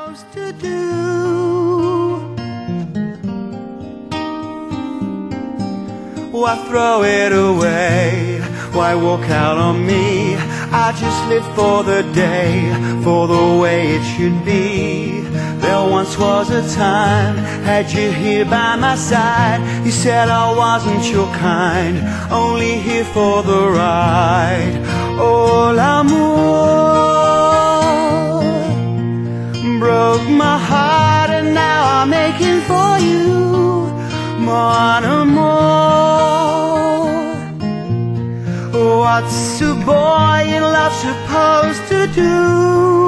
supposed to do? Why throw it away? Why walk out on me? I just live for the day, for the way it should be. There once was a time, had you here by my side. You said I wasn't your kind, only here for the ride. Oh, l'amour broke my heart, and now I'm aching for you, mon amour. What's a boy in love supposed to do?